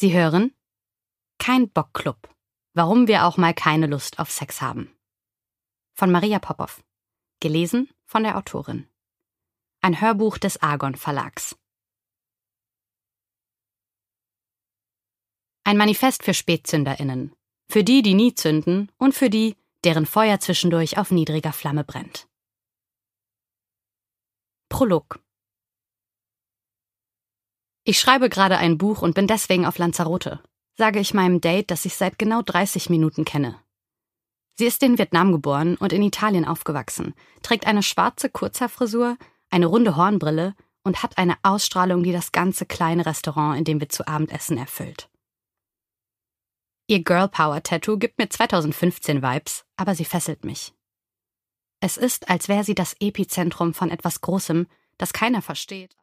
Sie hören Kein Bock-Club. Warum wir auch mal keine Lust auf Sex haben. Von Maria Popov. Gelesen von der Autorin. Ein Hörbuch des Argon Verlags. Ein Manifest für SpätzünderInnen. Für die, die nie zünden und für die, deren Feuer zwischendurch auf niedriger Flamme brennt. Prolog. Ich schreibe gerade ein Buch und bin deswegen auf Lanzarote, sage ich meinem Date, das ich seit genau 30 Minuten kenne. Sie ist in Vietnam geboren und in Italien aufgewachsen, trägt eine schwarze Kurzhaarfrisur, eine runde Hornbrille und hat eine Ausstrahlung, die das ganze kleine Restaurant, in dem wir zu Abend essen, erfüllt. Ihr Girl-Power-Tattoo gibt mir 2015 Vibes, aber sie fesselt mich. Es ist, als wäre sie das Epizentrum von etwas Großem, das keiner versteht.